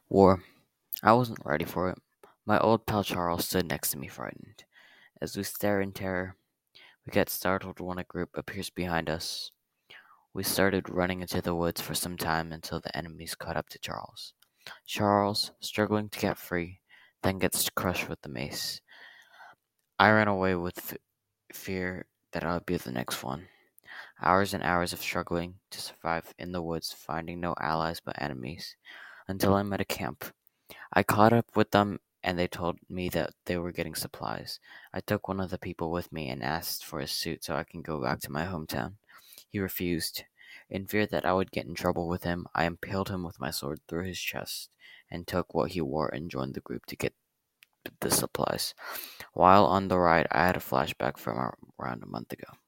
War. I wasn't ready for it. My old pal Charles stood next to me, frightened. As we stare in terror, we get startled when a group appears behind us. We started running into the woods for some time until the enemies caught up to Charles. Charles, struggling to get free, then gets crushed with the mace. I ran away with fear that I would be the next one. Hours and hours of struggling to survive in the woods, finding no allies but enemies, until I met a camp. I caught up with them and they told me that they were getting supplies. I took one of the people with me and asked for his suit so I can go back to my hometown. He refused. In fear that I would get in trouble with him, I impaled him with my sword through his chest and took what he wore and joined the group to get the supplies. While on the ride, I had a flashback from around a month ago.